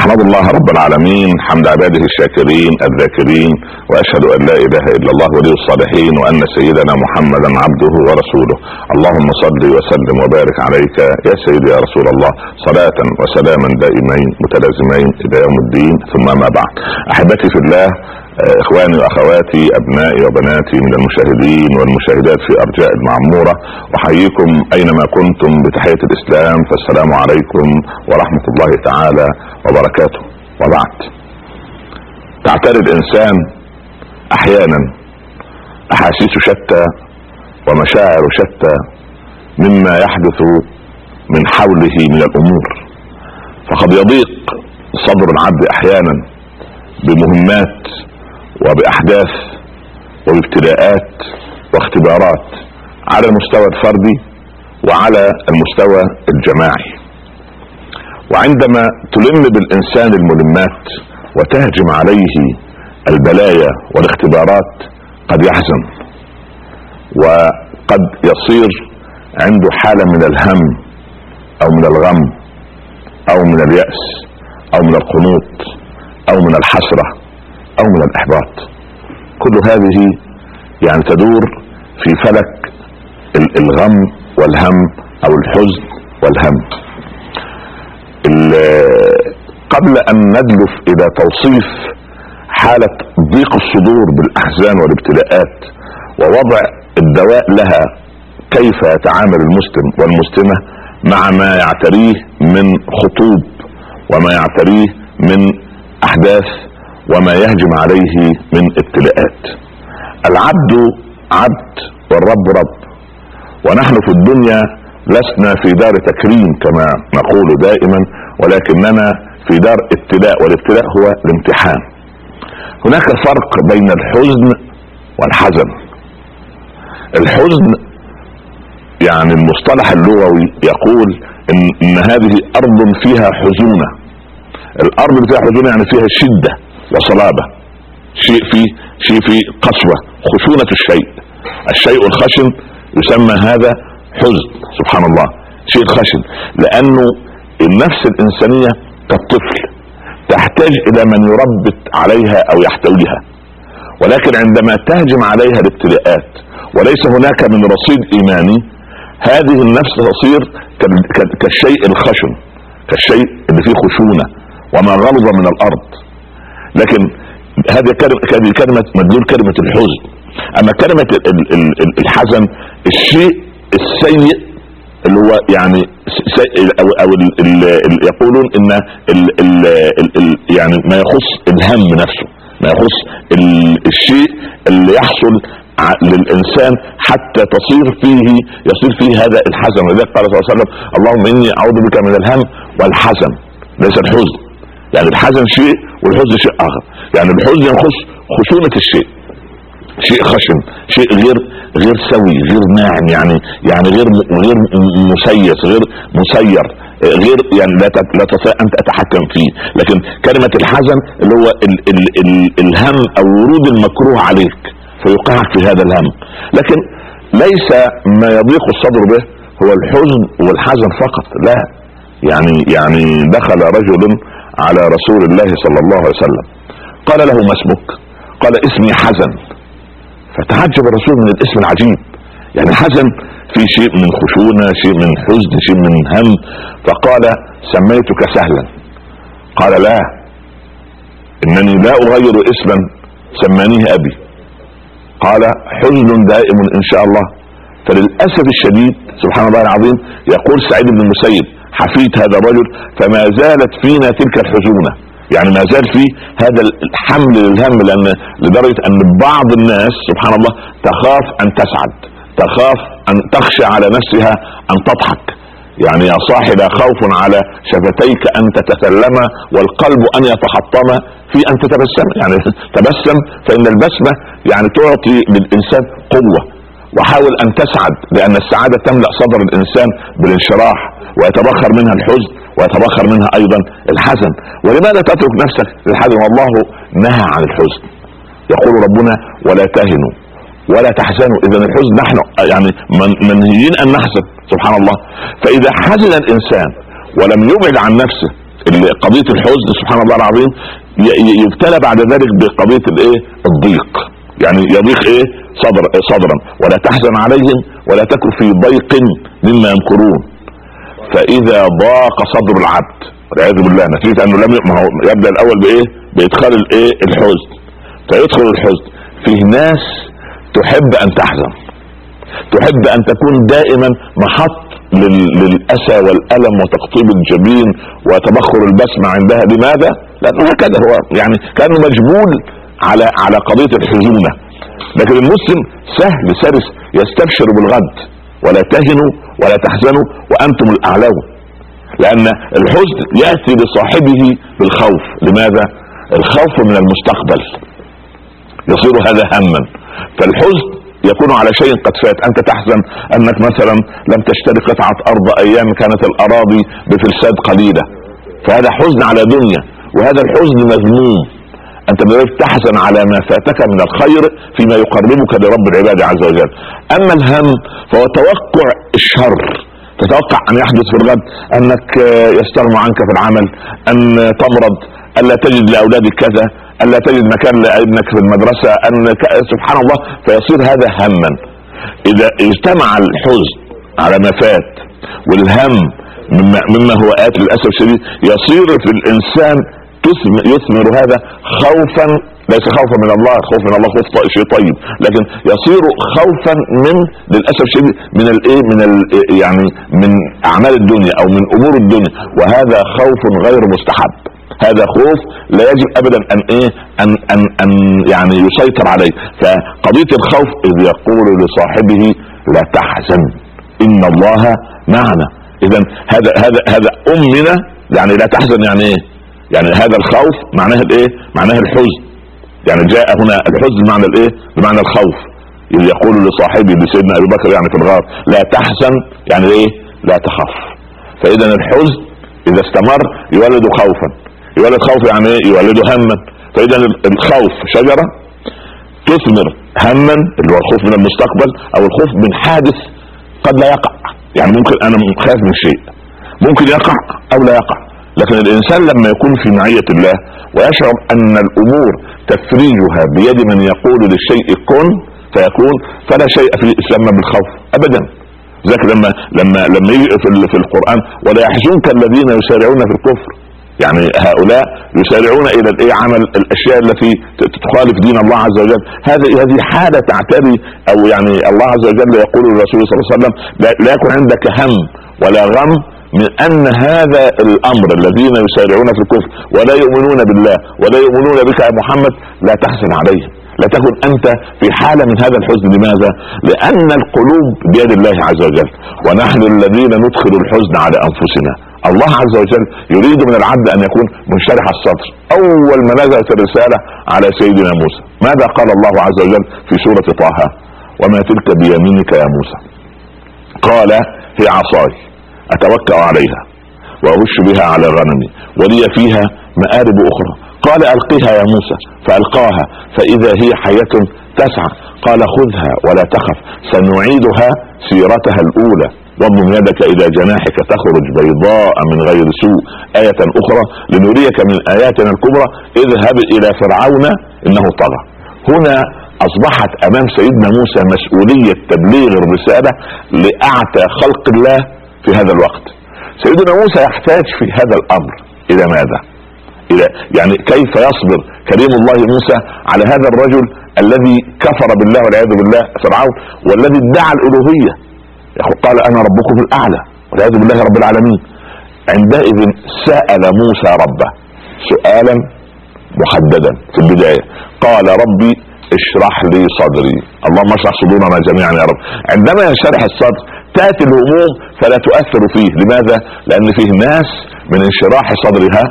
احمد الله رب العالمين حمد عباده الشاكرين الذاكرين، واشهد ان لا اله الا الله ولي الصالحين، وان سيدنا محمدا عبده ورسوله. اللهم صل وسلم وبارك عليك يا سيدي يا رسول الله، صلاة وسلاما دائمين متلازمين الى يوم الدين. ثم ما بعد، احبتي في الله، اخواني واخواتي، ابنائي وبناتي من المشاهدين والمشاهدات في ارجاء المعمورة، احييكم اينما كنتم بتحية الاسلام، فالسلام عليكم ورحمة الله تعالى وبركاته. وبعد، تعتري الانسان احيانا احاسيس شتى ومشاعر شتى مما يحدث من حوله من الامور، فقد يضيق صدر العبد احيانا بمهمات وبأحداث وبابتلاءات واختبارات على المستوى الفردي وعلى المستوى الجماعي. وعندما تلم بالإنسان الملمات وتهجم عليه البلايا والاختبارات قد يحزن، وقد يصير عنده حالة من الهم أو من الغم أو من اليأس أو من القنوط أو من الحسرة أو من الإحباط. كل هذه يعني تدور في فلك الغم والهم أو الحزن والهم. قبل أن ندلف إلى توصيف حالة ضيق الصدور بالأحزان والابتلاءات ووضع الدواء لها، كيف يتعامل المسلم والمسلمة مع ما يعتريه من خطوب وما يعتريه من أحداث وما يهجم عليه من ابتلاءات. العبد عبد والرب رب، ونحن في الدنيا لسنا في دار تكريم كما نقول دائما، ولكننا في دار ابتلاء، والابتلاء هو الامتحان. هناك فرق بين الحزن والحزن. الحزن يعني المصطلح اللغوي يقول ان هذه ارض فيها حزونة. الارض اللي فيها حزونة يعني فيها شدة وصلابة، شيء فيه قسوة، خشونة الشيء الخشن يسمى هذا حزن. سبحان الله، شيء خشن، لانه النفس الانسانية كالطفل تحتاج الى من يربط عليها او يحتويها، ولكن عندما تهجم عليها الابتلاءات وليس هناك من رصيد ايماني، هذه النفس تصير كالشيء الخشن، كالشيء اللي فيه خشونة وما غلظ من الارض. لكن هذه كلمة مدلول كلمة الحزن. اما كلمة الحزن الشيء السيء اللي هو يعني او يقولون ان يعني ما يخص الهم نفسه، ما يخص الشيء اللي يحصل للإنسان حتى يصير فيه هذا الحزن. ولذلك قال صلى الله عليه وسلم: اللهم إني أعوذ بك من الهم والحزن، ليس الحزن. يعني الحزن شيء والحزن شيء آخر. يعني الحزن يخص خشونة الشيء، شيء خشن، شيء غير سوي، غير ناعم، يعني غير مسيس، غير مسير، غير يعني لا تستطيع ان تتحكم فيه. لكن كلمة الحزن اللي هو الهم او ورود المكروه عليك فيوقعك في هذا الهم. لكن ليس ما يضيق الصدر به هو الحزن والحزن فقط، لا. يعني دخل رجل على رسول الله صلى الله عليه وسلم، قال له: ما اسمك؟ قال: اسمي حزن. فتعجب الرسول من الاسم العجيب، يعني حزن في شيء من خشونة، شيء من حزن، شيء من هم. فقال: سميتك سهلا. قال: لا، انني لا اغير اسما سمانيه ابي. قال: حزن دائم ان شاء الله. فللاسف الشديد سبحان الله العظيم يقول سعيد بن المسيب حفيد هذا الرجل: فما زالت فينا تلك الحزونة، يعني ما زال فيه هذا الحمل للهم، لان لدرجة ان بعض الناس سبحان الله تخاف ان تسعد، تخاف ان تخشى على نفسها ان تضحك. يعني يا صاحي لا خوف على شفتيك ان تتكلم والقلب ان يتحطم في ان تتبسم. يعني تبسم، فان البسمة يعني تعطي للانسان قوة. وحاول ان تسعد، لان السعادة تملأ صدر الانسان بالانشراح، ويتبخر منها الحزن ويتبخر منها ايضا الحزن. ولماذا تترك نفسك للحزن والله نهى عن الحزن؟ يقول ربنا: ولا تهنوا ولا تحزنوا. اذا الحزن نحن يعني منهيين ان نحزن، سبحان الله. فاذا حزن الانسان ولم يبعد عن نفسه قضية الحزن سبحان الله العظيم يبتلى بعد ذلك بقضية الايه الضيق، يعني يضيق ايه صدرا ولا تحزن عليهم ولا تكن في ضيق مما يمكرون. فاذا ضاق صدر العبد والعياذ بالله نتيجة انه لم يبدأ الاول بايه بادخال الايه الحزن، فيدخل الحزن. فيه ناس تحب ان تحزن، تحب ان تكون دائما محط للأسى والألم وتقطيب الجبين وتبخر البسمة عندها. لماذا؟ لأنه هكذا هو، يعني كان مجبول على قضية الحزونة. لكن المسلم سهل سلس يستبشر بالغد، ولا تهنوا ولا تحزنوا وأنتم الأعلون. لأن الحزن يأتي لصاحبه بالخوف. لماذا؟ الخوف من المستقبل يصير هذا هما. فالحزن يكون على شيء قد فات. انت تحزن انك مثلا لم تشتري قطعة ارض ايام كانت الاراضي بفلساد قليلة، فهذا حزن على دنيا، وهذا الحزن مذموم. انت بدأت تحزن على ما فاتك من الخير فيما يقربك لرب العباد عز وجل. اما الهم فهو توقع الشر، تتوقع ان يحدث في الغد، انك يستغنوا عنك في العمل، ان تمرض، الا تجد لاولادك كذا، الا تجد مكان لابنك في المدرسة، ان سبحان الله. فيصير هذا هما. اذا اجتمع الحزن على ما فات والهم مما هو آت للاسف الشديد، يصير في الانسان يثمر هذا خوفا، ليس خوفا من الله، خوف من الله خوف شيء طيب، لكن يصير خوفا من للاسف الشديد من يعني من اعمال الدنيا او من امور الدنيا، وهذا خوف غير مستحب. هذا خوف لا يجب ابدا ان يعني يسيطر عليه. فقضية الخوف اذ يقول لصاحبه لا تحزن ان الله معنا. اذا هذا امنا، يعني لا تحزن يعني ايه؟ يعني هذا الخوف معناه الايه؟ معناه الحزن. يعني جاء هنا الحزن بمعنى الايه؟ بمعنى الخوف. اذ يقول لصاحبه لسيدنا ابي بكر يعني في الغار لا تحزن يعني ايه؟ لا تخف. فاذا الحزن اذا استمر يولد خوفا، يولد خوف يعني ايه؟ يولد هما. فاذا الخوف شجرة تثمر هما اللي هو الخوف من المستقبل او الخوف من حادث قد لا يقع. يعني ممكن انا خايف من شيء ممكن يقع او لا يقع، لكن الانسان لما يكون في معية الله ويشعر ان الامور تفريجها بيد من يقول للشيء كن فيكون، فلا شيء في الاسلام بالخوف ابدا. ذلك لما يجي في القرآن ولا يحزنك الذين يسارعون في الكفر، يعني هؤلاء يسارعون الى عمل الاشياء التي تخالف دين الله عز وجل. هذه حالة تعتري، او يعني الله عز وجل يقول للرسول صلى الله عليه وسلم لا يكون عندك هم ولا غم من ان هذا الامر الذين يسارعون في الكفر ولا يؤمنون بالله ولا يؤمنون بك يا محمد لا تحزن عليهم، لا تكن انت في حالة من هذا الحزن. لماذا؟ لان القلوب بيد الله عز وجل، ونحن الذين ندخل الحزن على انفسنا. الله عز وجل يريد من العبد ان يكون منشرح الصدر. اول ما نزلت الرسالة على سيدنا موسى ماذا قال الله عز وجل في سورة طه؟ وما تلك بيمينك يا موسى؟ قال هي عصاي اتوكأ عليها واهش بها على غنمي ولي فيها مآرب اخرى. قال القيها يا موسى فالقاها فاذا هي حية تسعى. قال خذها ولا تخف سنعيدها سيرتها الاولى واضم يدك الى جناحك تخرج بيضاء من غير سوء آية اخرى لنريك من اياتنا الكبرى اذهب الى فرعون انه طغى. هنا اصبحت امام سيدنا موسى مسؤولية تبليغ الرسالة لاعتى خلق الله في هذا الوقت. سيدنا موسى يحتاج في هذا الامر الى ماذا؟ يعني كيف يصبر كريم الله موسى على هذا الرجل الذي كفر بالله والعياذ بالله فرعون، والذي ادعى الالوهية، قال انا ربكم الاعلى والعياذ بالله رب العالمين. عندئذ سأل موسى ربه سؤالا محددا في البداية، قال ربي اشرح لي صدري. اللهم اشرح صدورنا جميعا يا رب. عندما ينشرح الصدر تأتي الهموم فلا تؤثر فيه. لماذا؟ لان فيه ناس من انشراح صدرها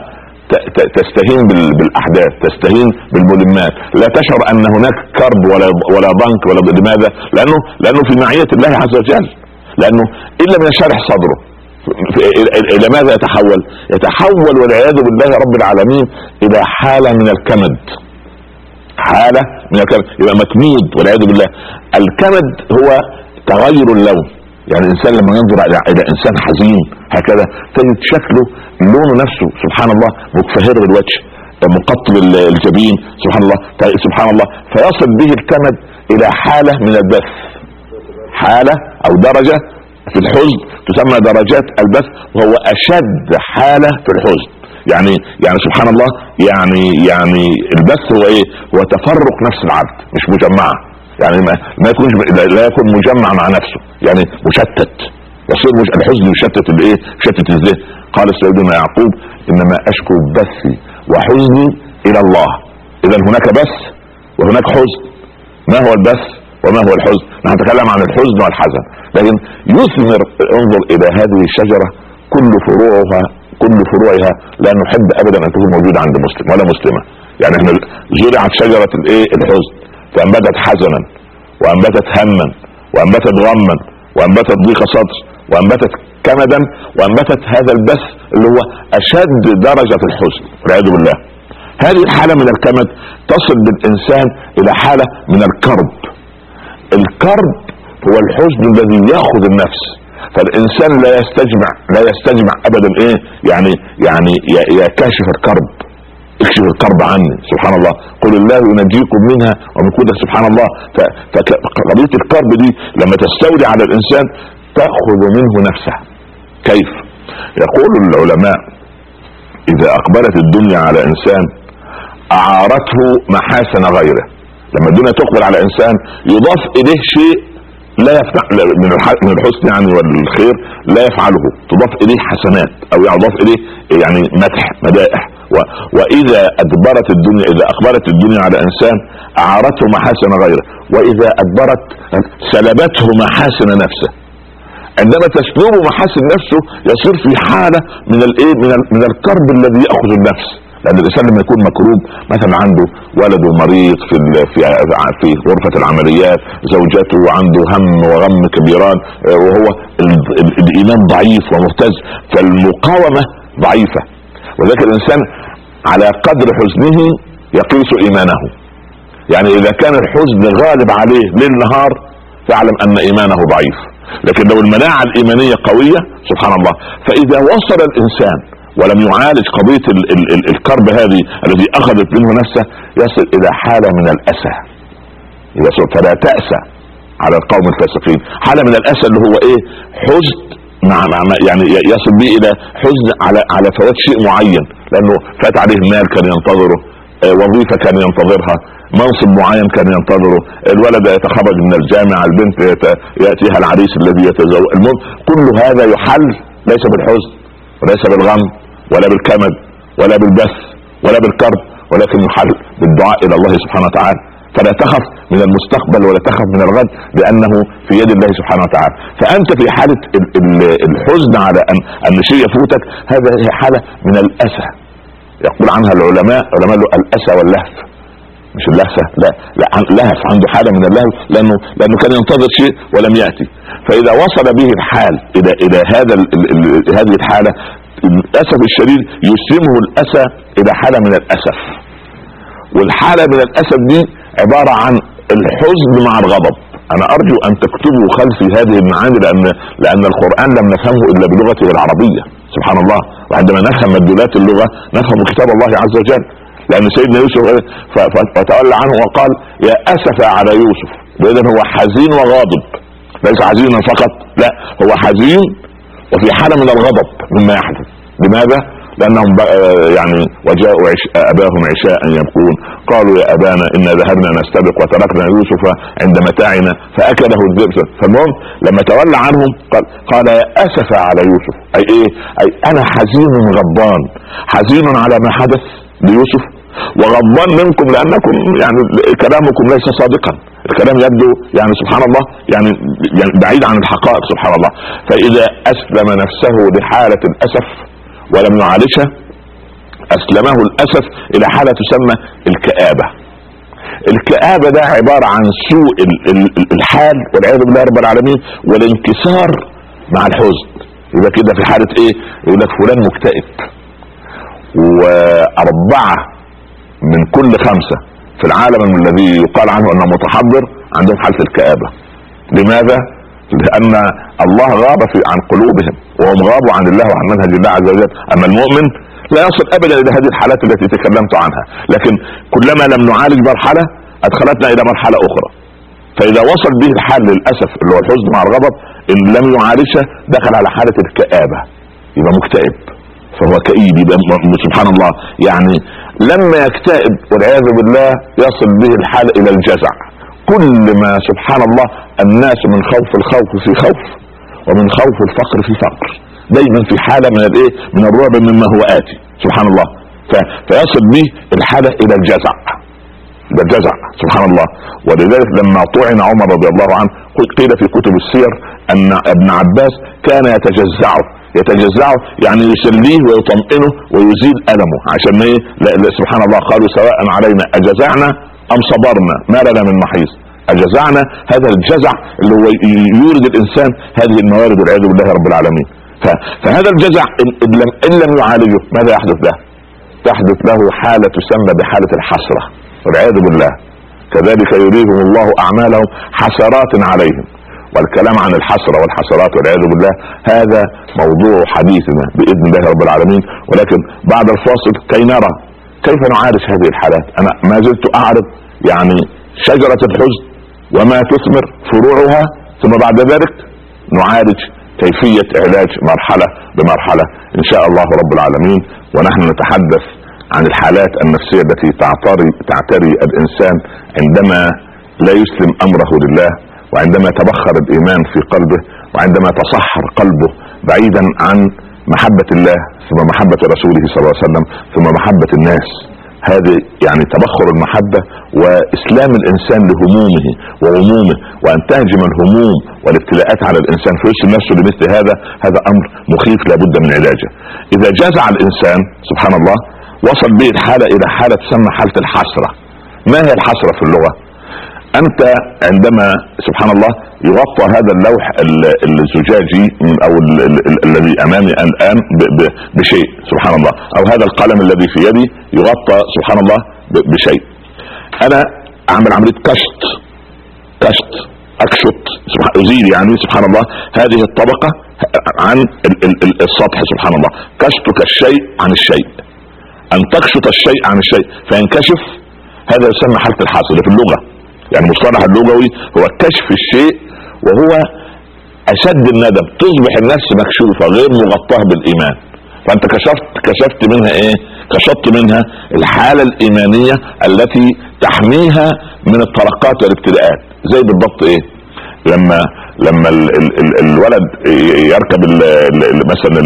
تستهين بالاحداث، تستهين بالملمات، لا تشعر ان هناك كرب ولا ضنك ولا. لماذا؟ لانه في معية الله عز وجل. لانه ان لم ينشرح صدره الى ماذا يتحول والعياذ بالله رب العالمين الى حالة من الكمد. حالة من الكمد، يبقى مكمود والعياذ بالله. الكمد هو تغير اللون، يعني الانسان لما ينظر الى انسان حزين هكذا تجد شكله لونه نفسه سبحان الله مكفهر الوجه مقطب الجبين سبحان الله فيصل به الكمد الى حالة من البث، حالة او درجة في الحزن تسمى درجات البث، وهو اشد حالة في الحزن. يعني سبحان الله يعني البث هو ايه؟ هو تفرق نفس العبد مش مجمعة، يعني ما يكونش لا يكون مجمع مع نفسه، يعني مشتت، يصير الحزن يشتت الايه؟ يشتت الذهن. قال سيدنا يعقوب انما اشكو بثي وحزني الى الله. اذا هناك بث وهناك حزن. ما هو البث وما هو الحزن؟ نحن نتكلم عن الحزن والحزن، لكن يثمر. انظر الى هذه الشجرة كل فروعها لا نحب ابدا ان تكون موجودة عند مسلم ولا مسلمة. يعني احنا زرعت شجرة الايه؟ الحزن، فانبتت حزنا وانبتت هما وانبتت غما وانبتت ضيق صدر وانبتت كمدا وانبتت هذا البث اللي هو اشد درجة في الحزن والعياذ بالله. هذه الحالة من الكمد تصل بالانسان الى حالة من الكرب. الكرب هو الحزن الذي ياخذ النفس، فالانسان لا يستجمع ابدا ايه؟ يعني يا كاشف الكرب اكشف الكرب عني سبحان الله، قل الله ينجيكم منها ومن كل سبحان الله. فقضية الكرب دي لما تستولي على الانسان تأخذ منه نفسه. كيف؟ يقول العلماء اذا اقبلت الدنيا على انسان اعارته محاسن غيره. لما الدنيا تقبل على انسان يضاف اليه شيء لا يفتح من الحسن يعني والخير لا يفعله، تضاف اليه حسنات او يضاف اليه يعني مدائح. واذا ادبرت الدنيا، اذا اقبلت الدنيا على انسان اعارته محاسن غيره، واذا ادبرت سلبته محاسن نفسه. عندما تسلب محاسن نفسه يصير في حالة من الايه؟ من الكرب الذي ياخذ النفس. لان الانسان لما يكون مكروب، مثلا عنده ولده مريض في غرفة العمليات، زوجته عنده هم وغم كبيران، وهو الايمان ضعيف ومهتز، فالمقاومة ضعيفة. وذلك الانسان على قدر حزنه يقيس ايمانه. يعني اذا كان الحزن غالب عليه ليل نهار فاعلم ان ايمانه ضعيف. لكن لو المناعة الايمانية قوية سبحان الله، فاذا وصل الانسان ولم يعالج قضية الكرب هذه الذي اخذت منه نفسه يصل الى حالة من الاسى. فلا تأسى على القوم الفاسقين. حالة من الاسى اللي هو ايه؟ حزن مع يعني يصل به الى حزن على فوات شيء معين، لانه فات عليه مال كان ينتظره، وظيفة كان ينتظرها، منصب معين كان ينتظره، الولد يتخرج من الجامعة، البنت يأتيها العريس الذي يتزوج. المهم كل هذا يحل ليس بالحزن وليس بالغم ولا بالكمد ولا بالبث ولا بالكرب، ولكن يحل بالدعاء الى الله سبحانه وتعالى. فلا تخف من المستقبل ولا تخف من الغد، لانه في يد الله سبحانه وتعالى. فانت في حالة الحزن على ان شيء يفوتك، هذا هي حالة من الاسى. يقول عنها العلماء الاسى واللهف، مش اللهفة، لا لهف، عنده حالة من اللهف لانه كان ينتظر شيء ولم يأتي. فاذا وصل به الحال الى هذه الحالة، للأسف الشديد يسلمه الاسى الى حالة من الاسف. والحالة من الاسف دي عبارة عن الحزن مع الغضب. انا ارجو ان تكتبوا خلفي هذه المعاني، لان القرآن لم نفهمه الا بلغته العربية سبحان الله. وعندما نفهم مدلولات اللغة نفهم كتاب الله عز وجل. لان سيدنا يوسف فتولى عنه وقال يا اسف على يوسف. اذا هو حزين وغاضب، ليس حزينا فقط، لا هو حزين وفي حالة من الغضب مما يحدث. لماذا؟ لانهم يعني وجاءوا اباهم عشاء يبكون قالوا يا ابانا انا ذهبنا نستبق وتركنا يوسف عند متاعنا فاكله الذئب. فالمهم لما تولى عنهم قال يا اسف على يوسف، اي ايه؟ اي انا حزين غضبان، حزين على ما حدث ليوسف، وغضبان منكم لانكم يعني كلامكم ليس صادقا، الكلام يبدو يعني سبحان الله يعني بعيد عن الحقائق سبحان الله. فاذا اسلم نفسه لحالة الاسف ولم يعالجها اسلمه الاسف الى حالة تسمى الكآبة. الكآبة ده عبارة عن سوء الحال والعياذ بالله رب العالمين، والانكسار مع الحزن. يبقى كده في حالة ايه؟ يقول لك فلان مكتئب، و4 من كل 5 في العالم الذي يقال عنه انه متحضر عندهم حالة الكآبة. لماذا؟ لان الله غاب عن قلوبهم وهم غابوا عن الله وعن منهج الله عز وجل. اما المؤمن لا يصل ابدا الى هذه الحالات التي تكلمت عنها، لكن كلما لم نعالج مرحله ادخلتنا الى مرحله اخرى. فاذا وصل به الحال للاسف اللي هو الحزن مع الغضب، ان لم يعالجها دخل على حاله الكآبه، يبقى مكتئب، فهو كئيب، يبقى سبحان الله يعني لما يكتئب والعياذ بالله يصل به الحال الى الجزع. كل ما سبحان الله الناس من خوف الخوف في خوف، ومن خوف الفقر في فقر، دايما في حالة من الايه، من الرعب مما هو آتي سبحان الله. فيصل به الحالة الى الجزع، الى الجزع سبحان الله. ولذلك لما طعن عمر رضي الله عنه قيل في كتب السير ان ابن عباس كان يتجزعه يعني يسليه ويطمئنه ويزيل ألمه، عشان ايه؟ سبحان الله قالوا سواء علينا اجزعنا ام صبرنا ما لنا من محيص. اجزعنا هذا الجزع اللي هو يورد الانسان هذه الموارد والعياذ بالله رب العالمين. فهذا الجزع ان لم يعالجه ماذا يحدث له؟ تحدث له حالة تسمى بحالة الحسرة والعياذ بالله. كذلك يريهم الله اعمالهم حسرات عليهم. والكلام عن الحسرة والحسرات والعياذ بالله هذا موضوع حديثنا بإذن الله رب العالمين. ولكن بعد الفاصل كي نرى كيف نعالج هذه الحالات. أنا ما زلت أعرض يعني شجرة الحزن وما تثمر فروعها، ثم بعد ذلك نعالج كيفية علاج مرحلة بمرحلة إن شاء الله رب العالمين. ونحن نتحدث عن الحالات النفسية التي تعتري الإنسان عندما لا يسلم أمره لله، وعندما تبخر الإيمان في قلبه، وعندما تصحر قلبه بعيدا عن محبة الله ثم محبة رسوله صلى الله عليه وسلم ثم محبة الناس. هذه يعني تبخر المحبة وإسلام الإنسان لهمومه وغمومه، وأن تهجم الهموم والابتلاءات على الإنسان فيسلم نفسه لمثل هذا أمر مخيف لابد من علاجه. إذا جازع الإنسان سبحان الله وصل به الحالة إلى حالة تسمى حالة الحسرة. ما هي الحسرة في اللغة؟ أنت عندما سبحان الله يغطى هذا اللوح الزجاجي أو الذي أمامي الآن بشيء سبحان الله، أو هذا القلم الذي في يدي يغطى سبحان الله بشيء، أنا أعمل عملية كشط أكشط أزيل يعني سبحان الله هذه الطبقة عن السطح سبحان الله. كشطك الشيء عن الشيء، أن تكشط الشيء عن الشيء فينكشف، هذا يسمى حالة الحسرة في اللغة. يعني المصطلح اللغوي هو كشف الشيء وهو أشد الندم، تصبح النفس مكشوفة غير مغطاة بالإيمان، فأنت كشفت منها إيه؟ كشفت منها الحالة الإيمانية التي تحميها من الطرقات والابتلاءات. زي بالضبط إيه؟ لما الولد يركب مثلا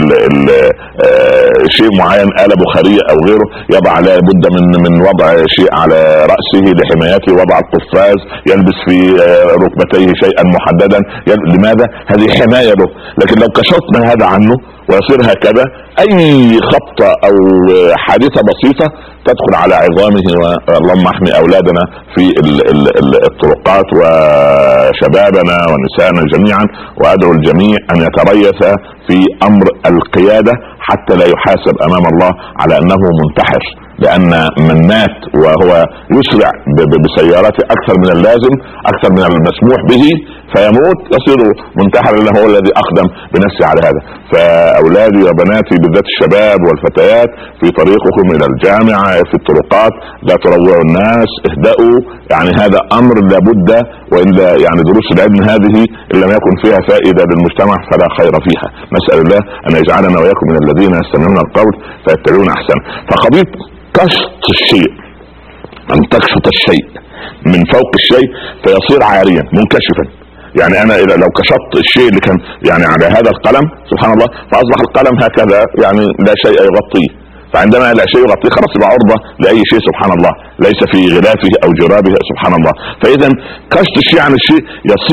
شيء معين، آلة بخارية او غيره، يضع لا بد من وضع شيء على رأسه لحمايته، وضع القفاز، يلبس في ركبتيه شيئا محددا. لماذا؟ هذه حماية له. لكن لو كشفنا هذا عنه ويصير هكذا، اي خبطة او حادثة بسيطة تدخل على عظامه. اللهم احمي اولادنا في الطرقات وشبابنا ونساءنا جميعا، وادعو الجميع ان يتريث في امر القيادة حتى لا يحاسب امام الله على انه منتحر، لان من مات وهو يسرع بسيارته اكثر من اللازم، اكثر من المسموح به، فيموت يصير منتحر، لانه هو الذي اقدم بنفسه على هذا. فاولادي وبناتي بالذات الشباب والفتيات في طريقكم الى الجامعة في الطرقات لا تروعوا الناس، اهدأوا، يعني هذا امر لابد، والا يعني دروس العلم هذه ان لم يكن فيها فائدة للمجتمع فلا خير فيها. نسأل الله ان يجعلنا واياكم من الذين يستمعون القول فيتبعون احسنه. فقضية كشط الشيء، ان تكشط الشيء من فوق الشيء فيصير عاريا منكشفا. يعني انا لو كشطت الشيء اللي كان يعني على هذا القلم سبحان الله، فاصبح القلم هكذا يعني لا شيء يغطيه، فعندما لا شيء يغطيه خلاص يبقى عرضة لاي شيء سبحان الله، ليس في غلافه او جرابه سبحان الله. فاذا كشط الشيء عن الشيء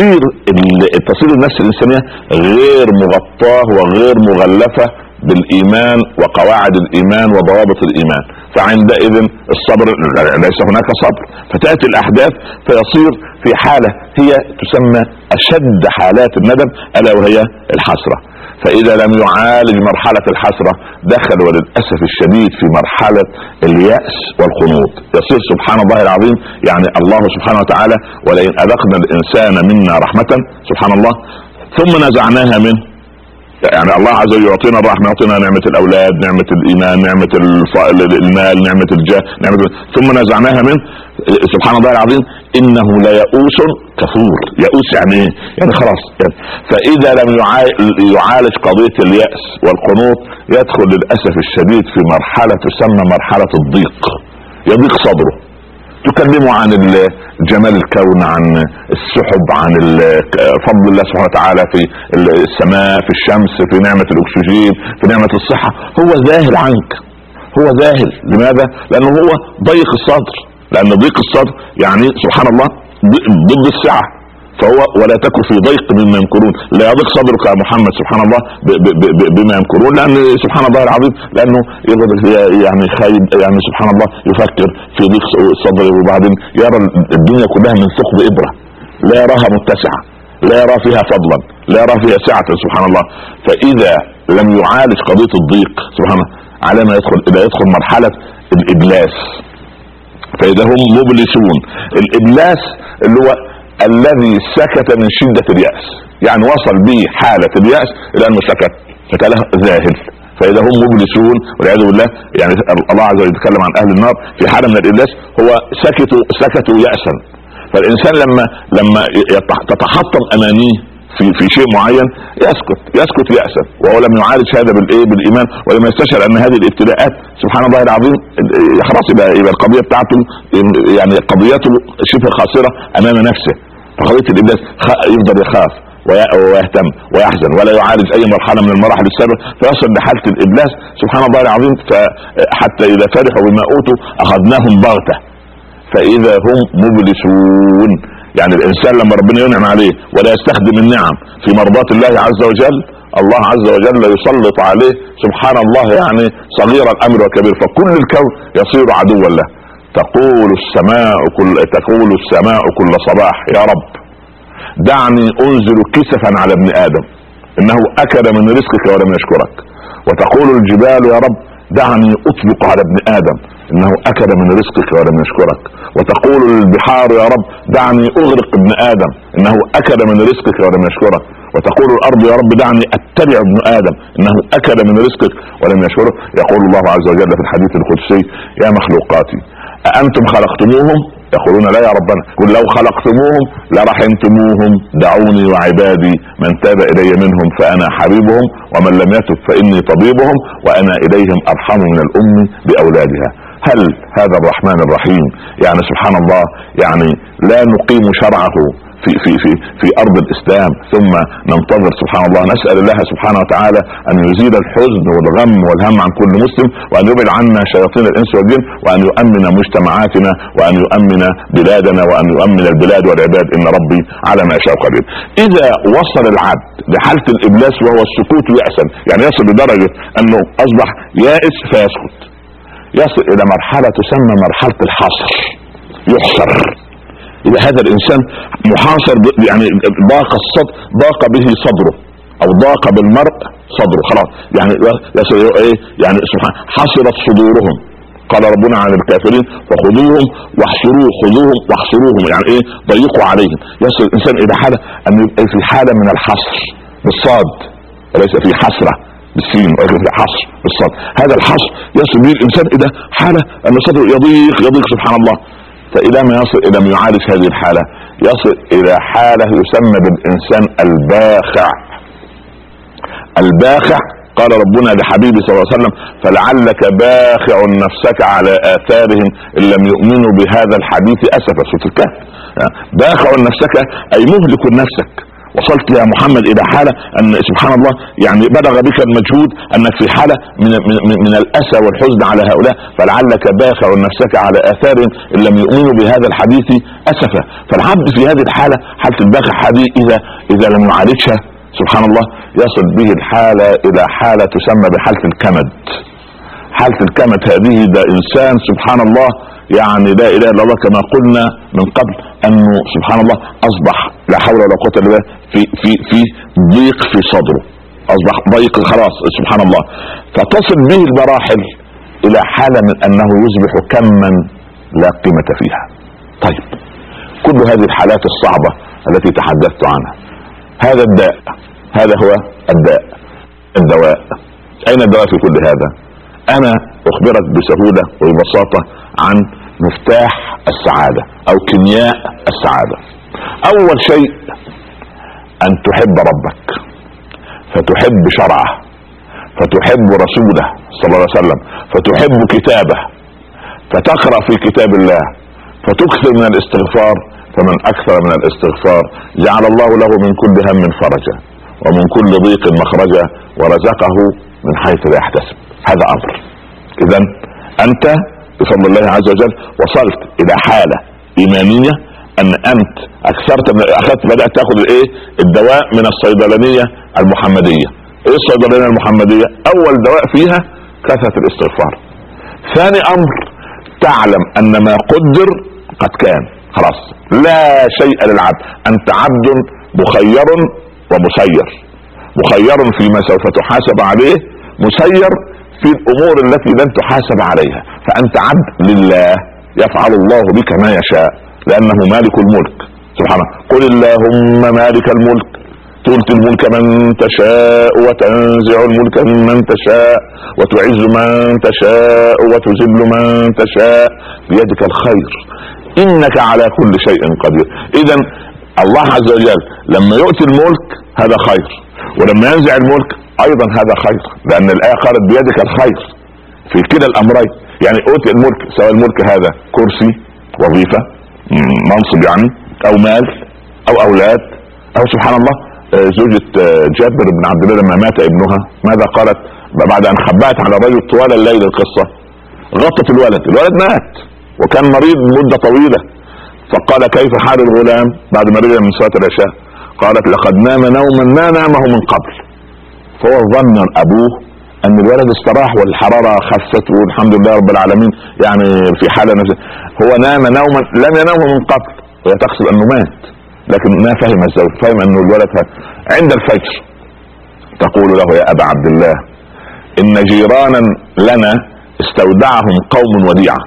تصير النفس الانسانية غير مغطاة وغير مغلفة بالايمان وقواعد الايمان وضوابط الايمان. فعندئذ الصبر ليس هناك صبر، فتأتي الاحداث فيصير في حالة هي تسمى اشد حالات الندم، الا وهي الحسرة. فاذا لم يعالج مرحلة الحسرة دخل وللأسف الشديد في مرحلة اليأس والخنوط. يصير سبحان الله العظيم يعني الله سبحانه وتعالى ولئن اذقنا الانسان منا رحمة سبحان الله ثم نزعناها منه. يعني الله عز وجل يعطينا الرحمة، يعطينا نعمة الأولاد، نعمة الإيمان، نعمة المال، نعمة الجاه، ثم نزعناها منه. سبحان الله العظيم، إنه ليئوس كفور. يئوس يعني إيه؟ يعني خلاص يعني. فإذا لم يعالج قضية اليأس والقنوط يدخل للأسف الشديد في مرحلة تسمى مرحلة الضيق. يضيق صدره، تكلموا عن جمال الكون، عن السحب، عن فضل الله سبحانه وتعالى في السماء، في الشمس، في نعمة الأكسجين، في نعمة الصحة. هو ذاهل عنك، هو ذاهل. لماذا؟ لأنه هو ضيق الصدر، لأن ضيق الصدر يعني سبحان الله ضد السعة. فهو ولا تكن في ضيق مما يمكرون، لا يضيق صدرك يا محمد سبحان الله بما يمكرون، لأن سبحان الله العظيم لأنه يعني خايب، يعني سبحان الله يفكر في ضيق صدره، وبعدين يرى الدنيا كلها من ثقب إبرة، لا يراها متسعة، لا يرى فيها فضلا، لا يرى فيها سعة سبحان الله. فإذا لم يعالج قضية الضيق سبحان الله على ما يدخل مرحلة الإبلاس، فإذا هم مبلسون. الإبلاس اللي هو الذي سكت من شدة اليأس، يعني وصل به حالة اليأس إلى أنه سكت فكله ذاهل، فإذا هم مبلسون والعياذ بالله. يعني الله عز وجل يتكلم عن أهل النار في حالة من الإبلاس، هو سكتوا يأسا. فالإنسان لما تتحطم أمانيه في شيء معين يسكت يأسا، وهو لم يعالج هذا بالإيمان، ولما يستشعر أن هذه الابتلاءات سبحان الله العظيم خلاص يبقى القضية بتاعته يعني قضيته شبه خاسرة أمام نفسه. فقضية الإبلاس يفضل يخاف ويهتم ويحزن ولا يعالج أي مرحلة من المراحل السابقة، فيصل لحالة الإبلاس سبحان الله العظيم. حتى إذا فرحوا بما أوتوا أخذناهم بغتة فإذا هم مبلسون. يعني الإنسان لما ربنا ينعم عليه ولا يستخدم النعم في مرضاة الله عز وجل، الله عز وجل يسلط عليه سبحان الله يعني صغير الأمر وكبير، فكل الكون يصير عدوا له. تقول السماء كل صباح يا رب دعني أنزل كسفا على ابن آدم إنه أكل من رزقك ولم يشكرك. وتقول الجبال يا رب دعني أطلق على ابن آدم إنه أكل من رزقك ولم يشكرك. وتقول البحار يا رب دعني أغرق ابن آدم إنه أكل من رزقك ولم يشكرك. وتقول الأرض يا رب دعني أتبع ابن آدم إنه أكل من رزقك ولم يشكرك. يقول الله عز وجل في الحديث القدسي يا مخلوقاتي أأنتم خلقتموهم؟ يقولون لا يا ربنا. قل لو خلقتموهم لرحمتموهم دعوني وعبادي من تاب إلي منهم فأنا حبيبهم ومن لم يتب فإني طبيبهم وأنا إليهم أرحم من الأم بأولادها. هل هذا الرحمن الرحيم يعني سبحان الله يعني لا نقيم شرعه في أرض الإسلام ثم ننتظر سبحان الله؟ نسأل الله سبحانه وتعالى أن يزيل الحزن والغم والهم عن كل مسلم، وأن يبعد عنا شياطين الإنس والجن، وأن يؤمن مجتمعاتنا، وأن يؤمن بلادنا، وأن يؤمن البلاد والعباد. إن ربي على ما يشاء قدير. إذا وصل العبد لحالة الإبلاس وهو السكوت يأسا، يعني يصل لدرجة أنه أصبح يائس فيسكت، يصل إلى مرحلة تسمى مرحلة الحصر، يحصر. إذا هذا الإنسان محاصر يعني ضاق به صدره أو ضاق بالمرء صدره خلاص، يعني يصل إيه يعني سبحان حصرت صدورهم. قال ربنا عن الكافرين فخذوهم واحصروه، خذوهم واحصروهم يعني إيه ضيقوا عليهم. يصل الإنسان إلى حالة أن يبقى في حالة من الحصر بالصاد وليس في حسرة بالسين، ولكن في حصر بالصاد. هذا الحصر يصل به الإنسان إلى حالة أن صدره يضيق سبحان الله. فإلى ما يصل إلى ما يعالج هذه الحالة يصل إلى حالة يسمى بالإنسان الباخع. الباخع قال ربنا لحبيبه صلى الله عليه وسلم فلعلك باخع نفسك على آثارهم إن لم يؤمنوا بهذا الحديث أسفا. سورة الكهف. باخع نفسك أي مهلك نفسك. وصلت يا محمد إلى حالة أن سبحان الله يعني بلغ بك المجهود أنك في حالة من الأسى والحزن على هؤلاء. فلعلك باخع نفسك على آثارهم إن لم يؤمنوا بهذا الحديث أسفا. فالعبد في هذه الحالة حالة الباخع هذه إذا لم يعالجها سبحان الله يصل به الحالة إلى حالة تسمى بحالة الكمد. حالة الكمد هذه ده إنسان سبحان الله يعني لا إله إلا الله كما قلنا من قبل أنه سبحان الله أصبح لا حول ولا قوة إلا بالله في ضيق في صدره، أصبح ضيق خلاص سبحان الله. فتصل به المراحل إلى حالة من أنه يصبح كما لا قيمة فيها. طيب كل هذه الحالات الصعبة التي تحدثت عنها هذا الداء، هذا هو الدواء. اين الدواء في كل هذا؟ انا اخبرك بسهولة وببساطة عن مفتاح السعادة او كيمياء السعادة. اول شيء ان تحب ربك، فتحب شرعه، فتحب رسوله صلى الله عليه وسلم، فتحب كتابه، فتقرأ في كتاب الله، فتكثر من الاستغفار. فمن اكثر من الاستغفار جعل الله له من كل هم فرجا ومن كل ضيق مخرجا ورزقه من حيث لا يحتسب. هذا امر. اذا انت بفضل الله عز وجل وصلت الى حالة ايمانية ان انت بدأت تاخذ الدواء من الصيدلانية المحمدية. ايه الصيدلانية المحمدية؟ اول دواء فيها كثرة الاستغفار. ثاني امر تعلم ان ما قدر قد كان، خلاص لا شيء للعبد. انت عبد مخير ومسير، مخير فيما سوف تحاسب عليه، مسير في الامور التي لن تحاسب عليها. فانت عبد لله، يفعل الله بك ما يشاء لانه مالك الملك سبحانه. قل اللهم مالك الملك تؤتي الملك من تشاء وتنزع الملك ممن تشاء وتعز من تشاء وتذل من تشاء بيدك الخير انك على كل شيء قدير. اذا الله عز وجل لما يؤتي الملك هذا خير، ولما ينزع الملك ايضا هذا خير، لان الايه قالت بيدك الخير في كلا الامرين. يعني اوتي الملك، سواء الملك هذا كرسي، وظيفة، منصب يعني، او مال، او اولاد، او سبحان الله زوجة جابر بن عبد الله لما مات ابنها ماذا قالت بعد ان خبأت على الرجل طوال الليل القصة؟ غطت الولد مات وكان مريض مدة طويلة، فقال كيف حال الغلام بعد ما رجع من صلاة العشاء؟ قالت لقد نام نوما ما نامه من قبل. فهو ظن ابوه ان الولد استراح والحرارة خفت والحمد لله رب العالمين، يعني في حالة نفسه. هو نام نوما لم ينامه من قبل، وهي تقصد انه مات، لكن ما فهم الزوج، فهم انه الولد عند الفجر تقول له يا ابا عبد الله ان جيرانا لنا استودعهم قوم وديعة،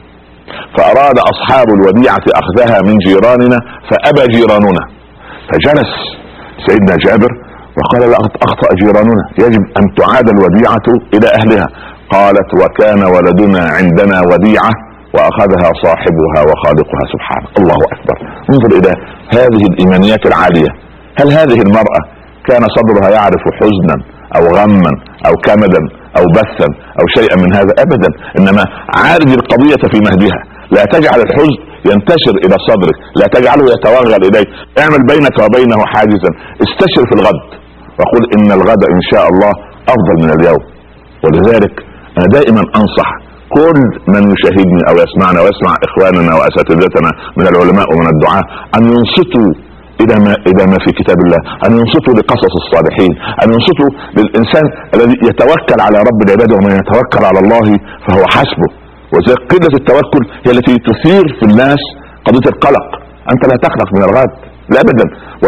فاراد اصحاب الوديعة اخذها من جيراننا فابى جيراننا. فجلس سيدنا جابر وقال لقد اخطأ جيراننا، يجب ان تعاد الوديعة الى اهلها. قالت وكان ولدنا عندنا وديعة واخذها صاحبها وخالقها سبحانه. الله اكبر. انظر الى هذه الايمانيات العالية. هل هذه المرأة كان صدرها يعرف حزنا او غما او كمدا او بثا او شيئا من هذا؟ ابدا. انما عالج القضية في مهدها. لا تجعل الحزن ينتشر الى صدرك، لا تجعله يتوغل اليك، اعمل بينك وبينه حاجزا، استشر في الغد وقل ان الغد ان شاء الله افضل من اليوم. ولذلك انا دائما انصح كل من يشاهدني او يسمعنا ويسمع اخواننا واساتذتنا من العلماء ومن الدعاة ان ينصتوا الى ما في كتاب الله، ان ينصتوا لقصص الصالحين، ان ينصتوا للانسان الذي يتوكل على رب العباد، ومن يتوكل على الله فهو حسبه. وزي قلة التوكل هي التي تثير في الناس قضية القلق. انت لا تقلق من الغد، لا ابدا.